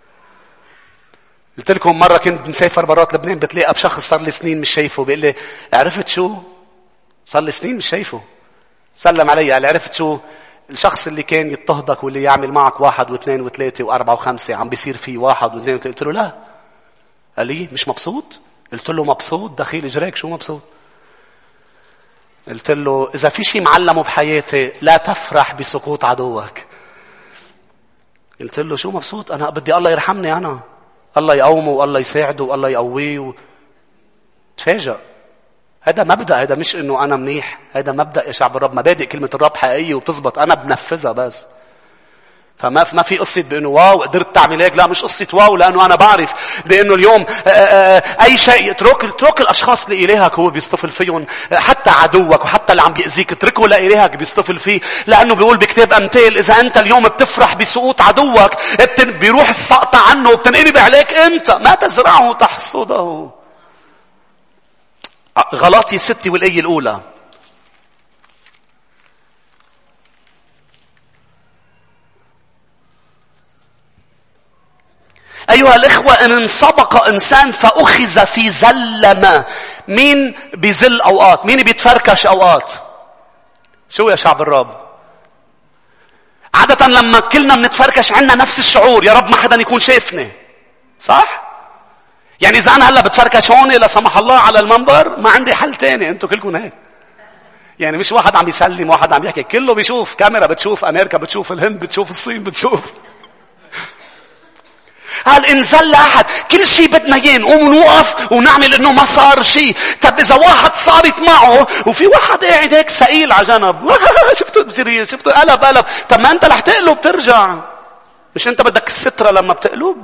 A: قلت لكم مرة كنت مسافر برات لبنان، بتلاقى بشخص صار لي سنين مش شايفه. بيقول لي عرفت شو؟ صار لي سنين مش شايفه. سلم علي قال عرفت شو؟ الشخص اللي كان يضطهدك واللي يعمل معك واحد واثنين وثلاثة واربعة وخمسة عم بيصير فيه واحد واثنين وثلاثة. قلت له لا. قال لي مش مبسوط؟ قلت له مبسوط دخيل اجريك. شو مبسوط؟ قلت له إذا في شيء معلمه بحياتي لا تفرح بسقوط عدوك. قلت له شو مبسوط؟ أنا بدي الله يرحمني، أنا الله يقومه والله يساعده والله يقويه و... تفاجأ. هذا مبدأ، هذا مش إنه أنا منيح. هذا مبدأ يا شعب الرب. مبادئ كلمة الرب حقيقية وبتزبط، أنا بنفذها بس. فما ما في قصة بأنه واو قدرت تعمل هيك. لا، مش قصة واو، لأنه أنا بعرف بأنه اليوم أي شيء اترك اترك الأشخاص اللي إلهك هو بيصطفل فيهم. حتى عدوك وحتى اللي عم بيأذيك اتركه لإلهك بيصطفل فيه. لأنه بيقول بكتاب أمثال إذا أنت اليوم بتفرح بسقوط عدوك بيروح السقطة عنه وبتنقلب عليك أنت. ما تزرعه تحصده. غلاطي ستة والآية الأولى. أيها الإخوة، إن انسبق إنسان فأخذ في زلمة. مين بيزل أوقات؟ مين بيتفركش أوقات؟ شو يا شعب الرب؟ عادة لما كلنا بنتفركش عنا نفس الشعور. يا رب ما حدا يكون شايفني. صح؟ يعني إذا أنا هلا بتفركش هون لا سمح الله على المنبر ما عندي حل تاني. أنتوا كلكم هيك. يعني مش واحد عم يسلم واحد عم يحكي. كله بيشوف. كاميرا بتشوف، أمريكا بتشوف، الهند بتشوف، الصين بتشوف. قال انزل لأحد. كل شيء بدنا اياه نقوم نوقف ونعمل انه ما صار شيء. طب اذا واحد صارت معه وفي واحد قاعد هيك سئيل على جنب شفتوا بصير شفتوا قلب قلب. طب ما انت رح تقلب ترجع. مش انت بدك السترة لما بتقلب؟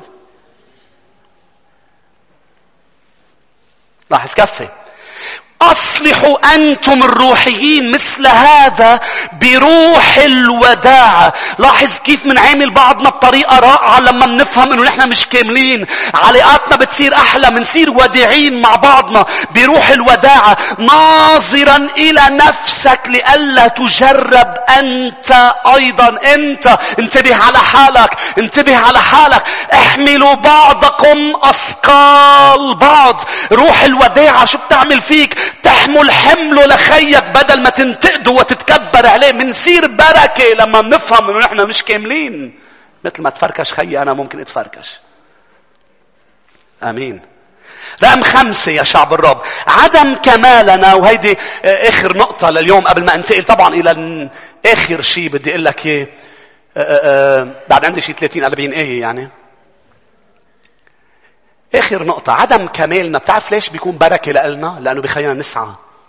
A: لاحظ كفي. أصلحوا أنتم الروحيين مثل هذا بروح الوداعة. لاحظ كيف منعامل بعضنا بطريقة رائعة لما منفهم إنه نحن مش كاملين. علاقاتنا بتصير أحلى. منصير وداعين مع بعضنا بروح الوداعة. ناظرا إلى نفسك لئلا تجرب أنت أيضا. أنت انتبه على حالك. انتبه على حالك. احملوا بعضكم أثقال بعض. روح الوداعة شو بتعمل فيك؟ تحمل حمله لخيك بدل ما تنتقده وتتكبر عليه. منصير بركة لما بنفهم انه نحن مش كاملين. مثل ما تفركش خيي انا ممكن اتفركش. امين. رقم خمسة يا شعب الرب، عدم كمالنا. وهيدي اخر نقطة لليوم قبل ما انتقل طبعا الى اخر شيء بدي اقول لك اياه. بعد عندي شيء ثلاثين أربعين ايه يعني. آخر نقطة، عدم كمالنا. بتعرف ليش بيكون بركة لنا؟ لأنه بيخلينا نسعى.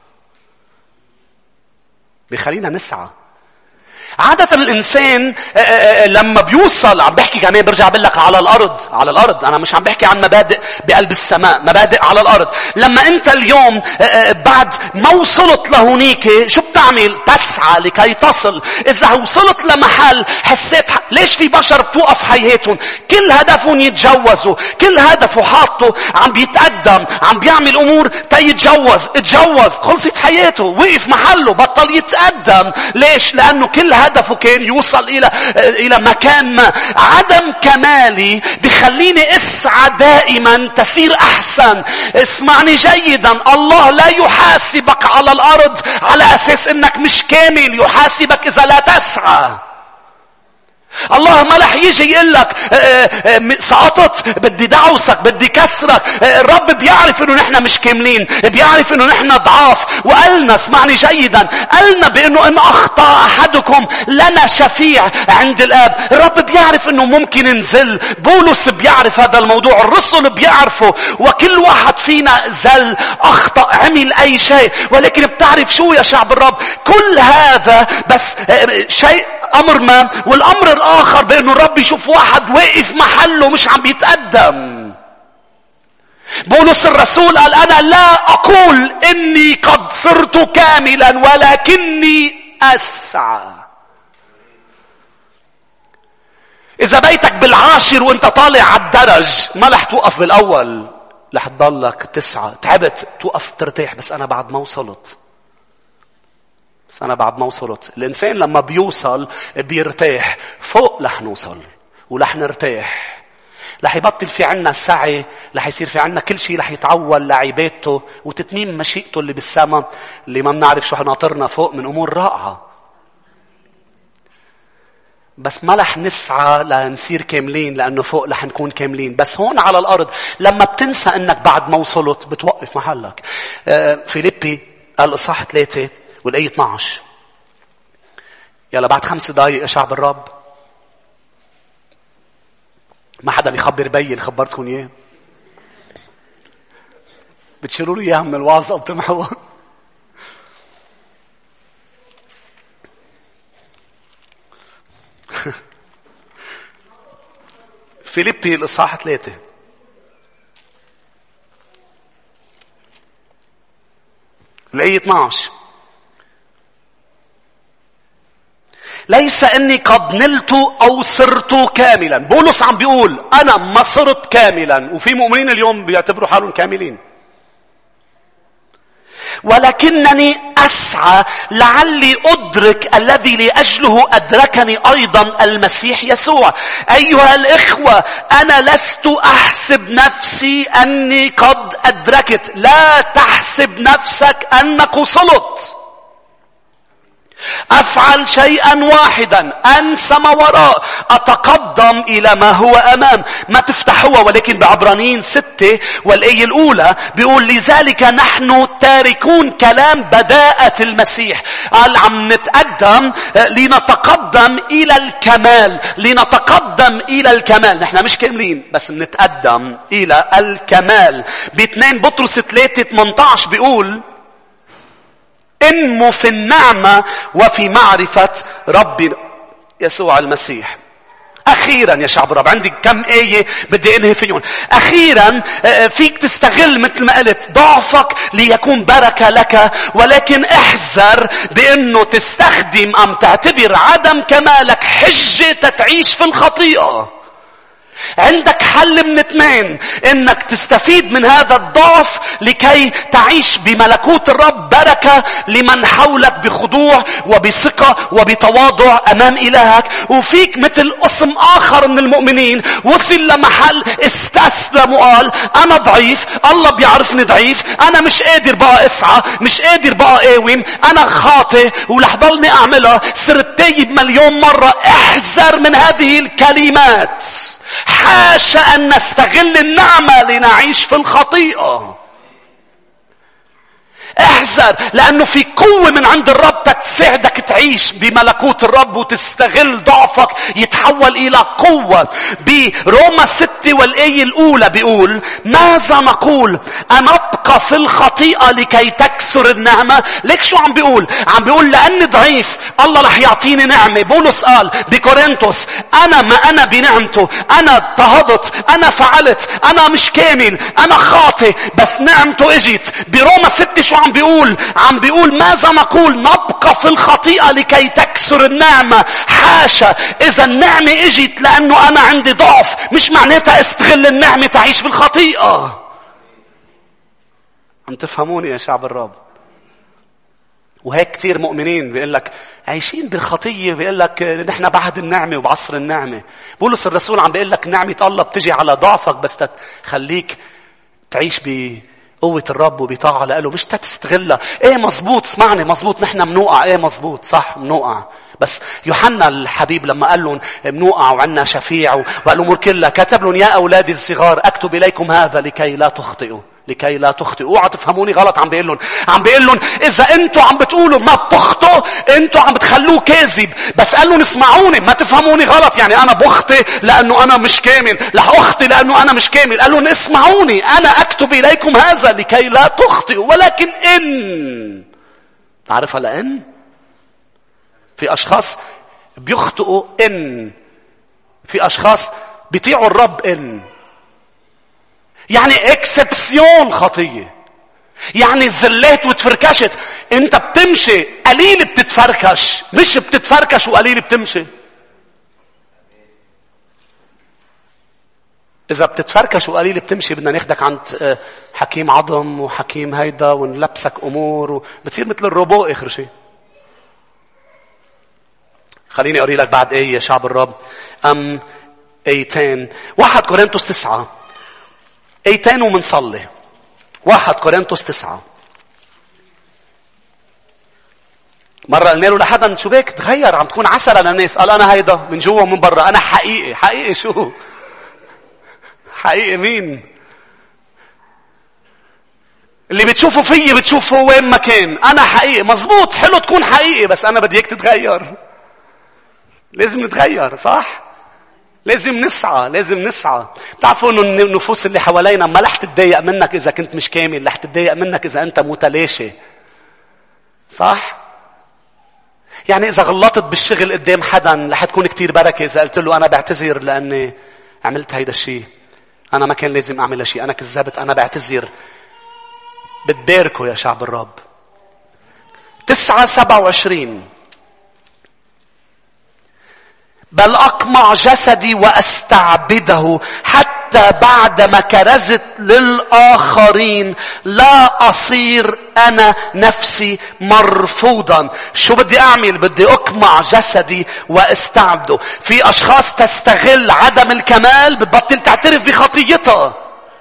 A: بيخلينا نسعى. عادة الإنسان لما بيوصل، عم بحكي كمان برجع بقول لك على الأرض. على الأرض. أنا مش عم بحكي عن مبادئ بقلب السماء. مبادئ على الأرض. لما أنت اليوم بعد ما وصلت لهونيك شو بتعمل؟ تسعى لكي تصل. إذا وصلت لمحل حسيت ليش في بشر بتوقف حياتهم كل هدفهم يتجوزوا. كل هدفه حاطه عم بيتقدم. عم بيعمل أمور تيتجوز. اتجوز. خلصت حياته. وقف محله. بطل يتقدم. ليش؟ لأنه كل هدفه كان يوصل إلى إلى مكان ما. عدم كمالي بخليني أسعى دائما تسير أحسن. اسمعني جيدا. الله لا يحاسبك على الأرض على أساس أنك مش كامل. يحاسبك إذا لا تسعى. الله ما رح يجي يقول لك سقطت بدي دعوسك بدي كسرك. الرب بيعرف انه نحن مش كاملين. بيعرف انه نحن ضعاف. وقالنا اسمعني جيدا. قالنا بانه ان اخطأ احدكم لنا شفيع عند الاب. الرب بيعرف انه ممكن نزل. بولس بيعرف هذا الموضوع. الرسل بيعرفوا. وكل واحد فينا زل اخطأ عمل اي شيء. ولكن بتعرف شو يا شعب الرب؟ كل هذا بس شيء امر ما. والامر الاخر بانه الرب يشوف واحد واقف محله مش عم بيتقدم. بولس الرسول قال انا لا اقول اني قد صرت كاملا ولكني اسعى. اذا بيتك بالعاشر وانت طالع على الدرج ما رح توقف بالاول. رح تضلك تسعى. تعبت توقف ترتاح. بس انا بعد ما وصلت. بس أنا بعد ما وصلت. الإنسان لما بيوصل بيرتاح. فوق رح نوصل ورح نرتاح. رح يبطل في عنا سعي. رح يصير في عنا كل شيء رح يتعول لعبادته وتتميم مشيئته اللي بالسماء اللي ما بنعرف شو ناطرنا فوق من أمور رائعة. بس ما رح نسعى لنصير كاملين لأنه فوق رح نكون كاملين. بس هون على الأرض لما بتنسى أنك بعد ما وصلت بتوقف محلك. فيليبي قال إصحاح ثلاثة والآية اثني عشر. يلا بعد خمس دقايق يا شعب الرب. ما حدا يخبر بي اللي خبرتكم اياه. بتشيلوا لي اياها من الوعظة وبتمحوها. فيليبي الإصحاح ثلاثة. الآية اثني عشر. ليس اني قد نلت او صرت كاملا. بولس عم بيقول انا ما صرت كاملا، وفي مؤمنين اليوم بيعتبروا حالهم كاملين. ولكنني اسعى لعلي ادرك الذي لاجله ادركني ايضا المسيح يسوع. ايها الاخوة، انا لست احسب نفسي اني قد ادركت. لا تحسب نفسك انك وصلت. أفعل شيئا واحدا، أنسى ما وراء، أتقدم إلى ما هو أمام. ما تفتحوها، ولكن بعبرانيين ستة والآية الأولى بيقول لذلك نحن تاركون كلام بداءة المسيح. قال عم نتقدم لنتقدم إلى الكمال. لنتقدم إلى الكمال. نحن مش كاملين بس نتقدم إلى الكمال. باثنين بطرس ثلاثة ثمانية عشر بيقول انمو في النعمة وفي معرفة ربنا يسوع المسيح. أخيرا يا شعب الرب، عندي كم آية بدي أنهي فيهم. أخيرا فيك تستغل مثل ما قلت ضعفك ليكون بركة لك، ولكن احذر بأنه تستخدم أم تعتبر عدم كمالك حجة تتعيش في الخطيئة. عندك حل من اثنين، انك تستفيد من هذا الضعف لكي تعيش بملكوت الرب بركة لمن حولك بخضوع وبثقة وبتواضع امام الهك. وفيك مثل قسم اخر من المؤمنين وصل لمحل استسلم وقال انا ضعيف، الله بيعرفني ضعيف، انا مش قادر بقى اسعى، مش قادر بقى اقاوم، انا خاطئ ورح ضلني اعملها، صرت تايب مليون مرة. احذر من هذه الكلمات. حاشا أن نستغل النعمة لنعيش في الخطيئة. احذر، لأنه في قوة من عند الرب تساعدك تعيش بملكوت الرب وتستغل ضعفك يتحول إلى قوة. بروما ستة والآية الأولى بيقول ماذا نقول؟ أن أبقى في الخطيئة لكي تكسر النعمة؟ ليك شو عم بيقول؟ عم بيقول لأني ضعيف الله رح يعطيني نعمة. بولس قال بكورنثوس أنا ما أنا بنعمته، أنا اضطهدت، أنا فعلت، أنا مش كامل، أنا خاطئ، بس نعمته اجت. بروما ستة شو عم بيقول؟ عم بيقول ماذا نقول؟ نبقى في الخطيئة لكي تكسر النعمة. حاشا، إذا النعمة اجت لأنه أنا عندي ضعف، مش معناتها استغل النعمة تعيش بالخطيئة. عم تفهموني يا شعب الرب؟ وهيك كثير مؤمنين بيقول لك عايشين بالخطية، بيقول لك نحن بعد النعمة وبعصر النعمة. بولس الرسول عم بيقول لك نعمة الله بتجي على ضعفك بس تخليك تعيش ب قوة الرب وبطاعة له، مش تستغلها. ايه مزبوط، اسمعني مزبوط، نحن منوقع، ايه مزبوط صح منوقع. بس يوحنا الحبيب لما قال لهم منوقع وعنا شفيع والأمور كلها، كتب لهم يا أولادي الصغار أكتب إليكم هذا لكي لا تخطئوا. لكي لا تخطئوا. اوعى تفهموني غلط. عم بيقول لهم عم بيقول لهم اذا انتوا عم بتقولوا ما بتخطئوا انتوا عم بتخلوه كاذب. بس قال لهم اسمعوني ما تفهموني غلط، يعني انا بخطئ لانه انا مش كامل، رح اخطئ لانه انا مش كامل. قال لهم اسمعوني انا اكتب اليكم هذا لكي لا تخطئوا، ولكن ان تعرفها لان في اشخاص بيخطئوا، ان في اشخاص بيطيعوا الرب، ان يعني اكسبسيون خطية، يعني زليت وتفركشت. انت بتمشي قليل بتتفركش، مش بتتفركش وقليل بتمشي. اذا بتتفركش وقليل بتمشي بدنا ناخدك عند حكيم عظم وحكيم هيدا ونلبسك امور وبتصير مثل الروبو اخر شيء. خليني اقري لك بعد ايه يا شعب الرب. ام ايتين واحد كورنثوس تسعة ايتين ومنصلي. واحد كورنثوس تسعة. مرة قلنا له لحدا شو بيك تغير، عم تكون عسل للناس. قال انا هيدا من جوا ومن برا، انا حقيقي. حقيقي شو؟ حقيقي مين؟ اللي بتشوفه فيي بتشوفه وين ما كان. انا حقيقي مزبوط، حلو تكون حقيقي، بس انا بدي اياك تتغير. لازم نتغير صح؟ لازم نسعى، لازم نسعى. بتعرفوا انه النفوس اللي حوالينا ما رح تتضايق منك اذا كنت مش كامل، رح تتضايق منك اذا انت متلاشي. صح؟ يعني اذا غلطت بالشغل قدام حدا رح تكون كتير بركة اذا قلت له انا بعتذر لاني عملت هيدا الشيء، أنا ما كان لازم أعمل شيء، أنا كذبت، أنا بعتذر. بتباركوا يا شعب الرب. تسعة سبعة وعشرين. بل أقمع جسدي وأستعبده حتى بعدما كرزت للآخرين لا أصير أنا نفسي مرفوضا. شو بدي أعمل؟ بدي أقمع جسدي وأستعبده. في أشخاص تستغل عدم الكمال، بتبطل تعترف بخطيتها.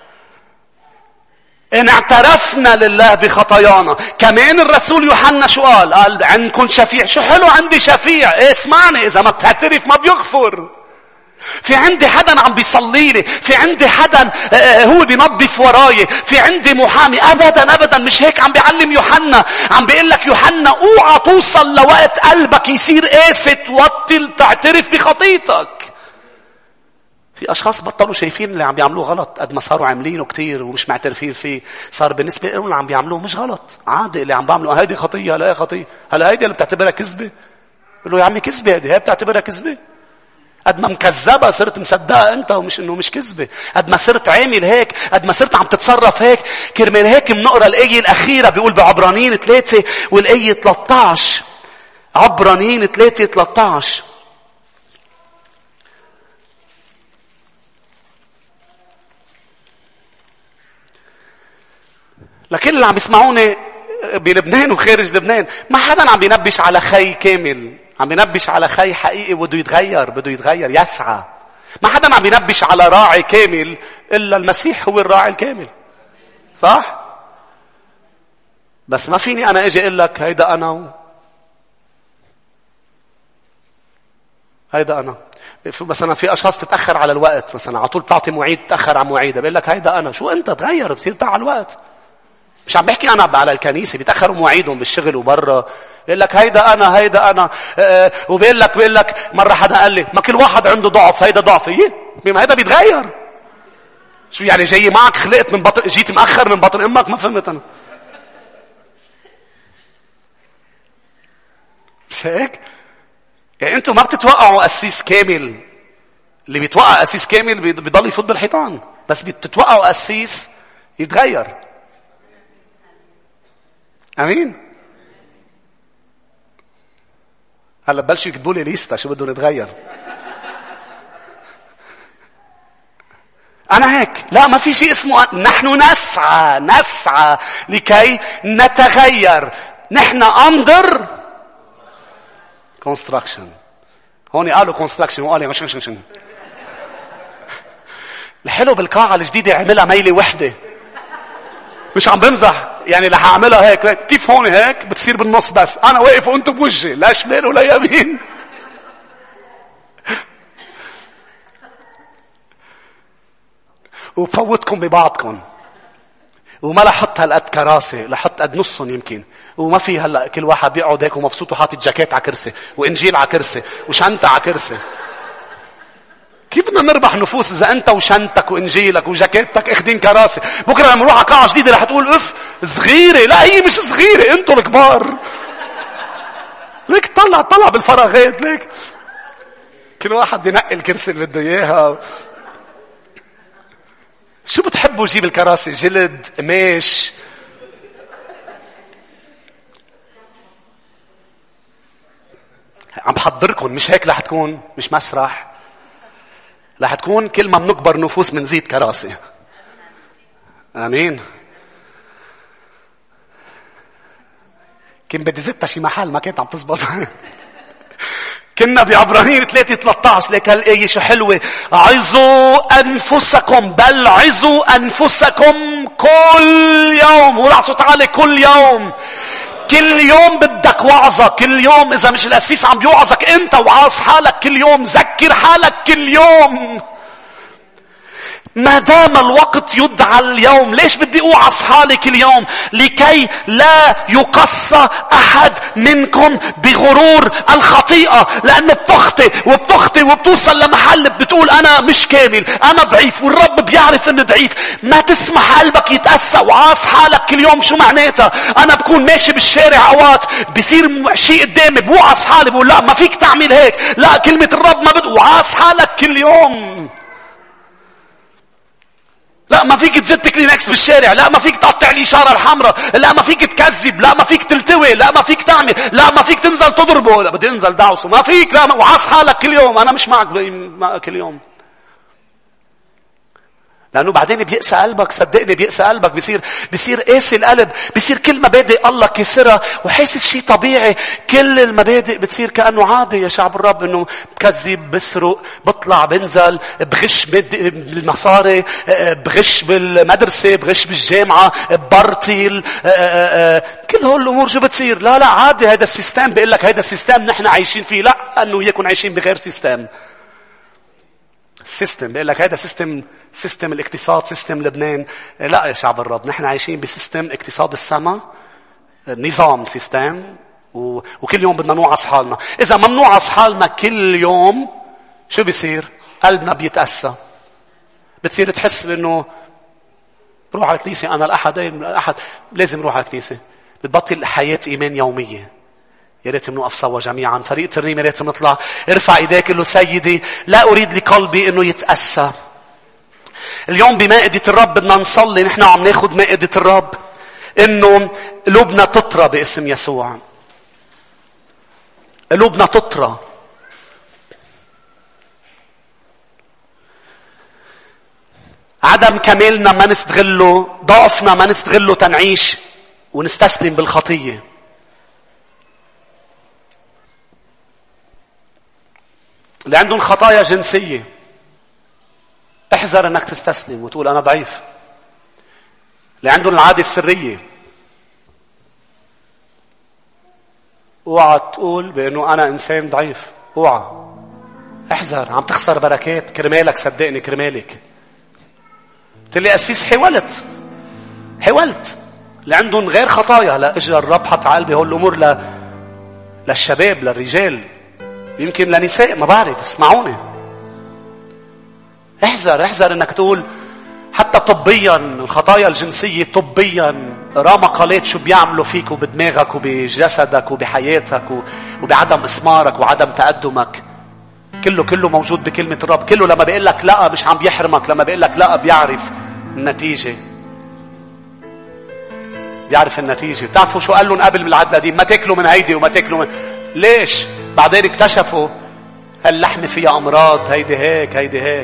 A: إن اعترفنا لله بخطايانا. كمان الرسول يوحنا شو قال؟ قال عندكم شفيع. شو حلو عندي شفيع. إيه اسمعني، إذا ما بتعترف ما بيغفر. في عندي حدا عم بيصلي لي، في عندي حدا هو بينظف وراي، في عندي محامي. أبدا أبدا مش هيك عم بيعلم يوحنا. عم بيقول لك يوحنا اوعى توصل لوقت قلبك يصير قاسي توطل تعترف بخطيتك. في أشخاص بطلوا شايفين اللي عم بيعملوه غلط قد ما صاروا عاملينه كتير ومش معترفين فيه. صار بالنسبة لهم اللي عم بيعملوه مش غلط، عادي. اللي عم بعمله هيدي خطية، هلا خطية، هلا هيدي اللي بتعتبرها كذبة. بقول له يا عمي كذبة هيدي، هي بتعتبرها كذبة. قد ما مكذبة صرت مصدقة أنت ومش إنه مش كذبة. قد ما صرت عامل هيك، قد ما صرت عم تتصرف هيك. كرمال هيك بنقرأ الآية الأخيرة بيقول بعبرانيين ثلاثة والآية ثلاثة عشر. عبرانيين ثلاثة ثلاثة عشر. لكن اللي عم يسمعوني بلبنان وخارج لبنان، ما حدا عم بينبش على خي كامل، عم بينبش على خي حقيقي بده يتغير، بده يتغير يسعى. ما حدا عم بينبش على راعي كامل إلا المسيح هو الراعي الكامل، صح؟ بس ما فيني أنا أجي أقول لك هيدا أنا و... هيدا أنا. مثلا في أشخاص تتأخر على الوقت، مثلا على طول تعطي مواعيد تتأخر على مواعيدها، بقول لك هيدا أنا. شو أنت تغير بصير تعال على الوقت. مش عم بحكي أنا على الكنيسة بيتأخروا مواعيدهم بالشغل وبرا. يقول لك هيدا أنا هيدا أنا أه وبيقول لك بيقول لك مرة حدا قال لي ما كل واحد عنده ضعف، هيدا ضعف. إيه بما هيدا بيتغير. شو يعني جاي معك خلقت من بطن، جيت مأخر من بطن أمك؟ ما فهمت أنا. مش هيك؟ يعني أنتوا ما بتتوقعوا أسيس كامل. اللي بيتوقع أسيس كامل بيضل يفوت بالحيطان، بس بتتوقعوا أسيس يتغير. امين. هلا بلشوا يكتبوا لي ليستا شو بدهم نتغير. انا هيك لا، ما في شيء اسمه نحن نسعى نسعى لكي نتغير. نحن اندر كونستراكشن. هون قالوا كونستراكشن وقال مش مش مش الحلو بالقاعه الجديده عملها ميله وحده. مش عم بمزح يعني. اللي هعملها هيك كيف هون هيك بتصير بالنص، بس انا واقف وانتم بوجهي لا شمال ولا يمين. وبفوتكم ببعضكم. وما لحط هالقد كراسي، لحط قد نصهم يمكن. وما في هلا كل واحد بيقعد هيك ومبسوط وحاطط جاكيت على كرسي وانجيل على كرسي وشنطه على كرسي. كيف بدنا نربح نفوس إذا أنت وشنتك وإنجيلك وجاكيتك اخدين كراسي؟ بكرة لما نروح على قاعة جديدة رح تقول اف صغيرة. لا هي مش صغيرة، أنتوا الكبار. ليك طلع طلع بالفراغات ليك. كل واحد ينقي الكرسي اللي بده إياها. شو بتحبوا جيب الكراسي؟ جلد، قماش؟ عم بحضركم مش هيك رح تكون، مش مسرح. رح تكون كل ما بنكبر نفوس من زيد كراسي. امين. كان بدي زدتها شي محل ما كانت عم تزبط. كنا بعبرانيين ثلاثة ثلاثة عشر لك هالآية شو حلوة. عظوا أنفسكم، بل عظوا أنفسكم كل يوم. ورعصوا تعالى كل يوم. كل يوم بدك وعظة. كل يوم إذا مش الأسيس عم بيوعظك أنت وعظ حالك كل يوم. ذكر حالك كل يوم. ما دام الوقت يدعى اليوم. ليش بدي أوعظ حالي كل يوم؟ لكي لا يقصى أحد منكم بغرور الخطيئة. لأنه بتخطئ وبتخطئ وبتوصل لمحل بتقول أنا مش كامل، أنا ضعيف، والرب بيعرف أني ضعيف. ما تسمح قلبك يتأسى. وعظ حالك كل يوم. شو معناتها؟ أنا بكون ماشي بالشارع أوقات بصير شيء قدامي بوعظ حالي بقول لا ما فيك تعمل هيك، لا كلمة الرب ما بدو. وعظ حالك كل يوم. لا ما فيك تزت كلينكس بالشارع، لا ما فيك تقطع الإشارة الحمراء، لا ما فيك تكذب، لا ما فيك تلتوي، لا ما فيك تعمل، لا ما فيك تنزل تضربه، لا بدي انزل دعوسه، ما فيك، لا وعص حالك كل يوم. أنا مش معك كل يوم. لأنه بعدين بيقسى قلبك، صدقني بيقسى قلبك، بيصير بيصير قاسي القلب، بيصير كل مبادئ الله كسرها وحاسس شيء طبيعي. كل المبادئ بتصير كأنه عادي يا شعب الرب، إنه بكذب، بسرق، بطلع، بنزل، بغش بالمصاري، بغش بالمدرسة، بغش بالجامعة، برتيل، كل هول الأمور شو بتصير؟ لا لا عادي، هذا السيستم بيقول لك هذا السيستم نحن عايشين فيه. لا، أنه يكون عايشين بغير سيستم. سيستم بيقول لك هذا سيستم، سيستم الاقتصاد، سيستم لبنان. لا يا شعب الرب، نحن عايشين بسيستم اقتصاد السماء، نظام سيستم، و... وكل يوم بدنا نوعص حالنا. إذا ما بنوعص حالنا كل يوم شو بيصير؟ قلبنا بيتأسى. بتصير تحس إنه بروح على الكنيسة أنا الأحد، الأحد لازم روح على الكنيسة. بتبطل حياة إيمان يومية. يا ريت منوقف سوا جميعا، فريق ترنيم يا ريت نطلع. ارفع ايديك، قل له سيدي لا اريد لقلبي انه يتأسى. اليوم بمائدة الرب بدنا نصلي، نحن عم ناخد مائدة الرب، انه قلوبنا تطرى باسم يسوع. قلوبنا تطرى. عدم كمالنا ما نستغله، ضعفنا ما نستغله تنعيش ونستسلم بالخطية. اللي عندهم خطايا جنسية احذر انك تستسلم وتقول انا ضعيف. اللي عندهم العادة السرية اوعى تقول بانه انا انسان ضعيف. اوعى، احذر، عم تخسر بركات كرمالك. صدقني كرمالك. قلت لي أسيس حاولت حاولت اللي عندهم غير خطايا. لا، اجى الرب حط على قلبي هول الامور ل... للشباب، للرجال، يمكن لنساء، ما بعرف. اسمعوني، احذر احذر انك تقول حتى طبيا الخطايا الجنسية طبيا را مقالات شو بيعملوا فيك وبدماغك وبجسدك وبحياتك وبعدم إثمارك وعدم تقدمك. كله كله موجود بكلمة الرب. كله لما بيقول لك لا مش عم بيحرمك، لما بيقول لك لا بيعرف النتيجة، بيعرف النتيجة. بتعرفوا شو قال لهم قبل بالعدة دي؟ ما تاكلوا من هيدي وما تاكلوا من... ليش؟ بعدين اكتشفوا اللحمة فيها أمراض، هيدي هيك هيدي هيك.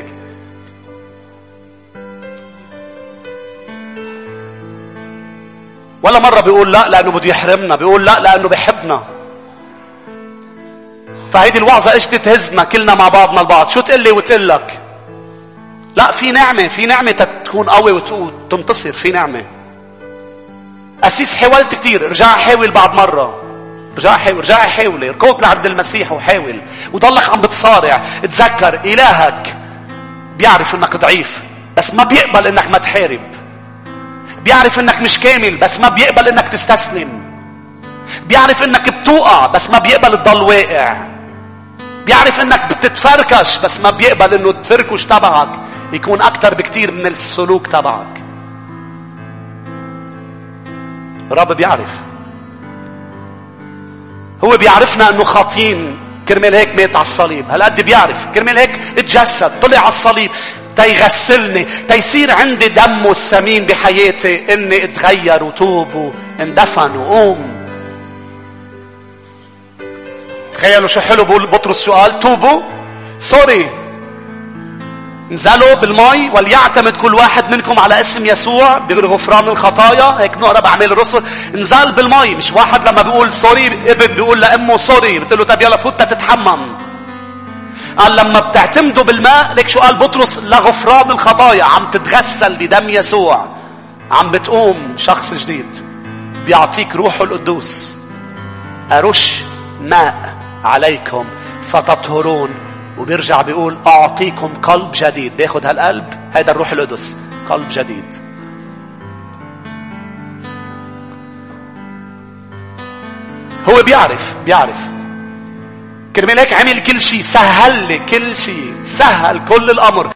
A: ولا مرة بيقول لا لأنه بده يحرمنا، بيقول لا لأنه بيحبنا. فهيدي الوعظة ايش تتهزنا كلنا مع بعضنا البعض. شو تقلي وتقلك؟ لا، في نعمة، في نعمة تكون قوي وتنتصر. في نعمة. أسيس حاولت كتير، رجع حاول بعد مرة، رجع حاول، رجع حاول، اركض لعند المسيح وحاول وضلك عم بتصارع. اتذكر إلهك بيعرف انك ضعيف بس ما بيقبل انك ما تحارب. بيعرف انك مش كامل بس ما بيقبل انك تستسلم. بيعرف انك بتوقع بس ما بيقبل تضل واقع. بيعرف انك بتتفركش بس ما بيقبل انه التفركش تبعك يكون اكتر بكتير من السلوك تبعك. الرب بيعرف، هو بيعرفنا انه خاطين، كرمال هيك مات على الصليب. هالقد بيعرف، كرمال هيك اتجسد، طلع على الصليب تيغسلني، تيصير عندي دمه الثمين بحياتي، اني اتغير وتوب واندفن وقوم. تخيلوا شو حلو بقول بطرس، شو قال؟ توبوا، سوري، نزلوا بالماء وليعتمد كل واحد منكم على اسم يسوع بغفران الخطايا. هيك نقرا باعمال الرسل. نزل بالماء. مش واحد لما بيقول سوري ابن بيقول لامه سوري، بتقول له طب يلا فوت تتحمم. قال لما بتعتمدوا بالماء، ليك شو قال بطرس؟ لغفران الخطايا. عم تتغسل بدم يسوع، عم بتقوم شخص جديد. بيعطيك روحه القدوس. أرش ماء عليكم فتطهرون. وبيرجع بيقول أعطيكم قلب جديد. بياخد هالقلب، هيدا الروح القدس، قلب جديد. هو بيعرف بيعرف كرمال هيك عمل كل شيء، سهل لي كل شيء، سهل كل الأمر.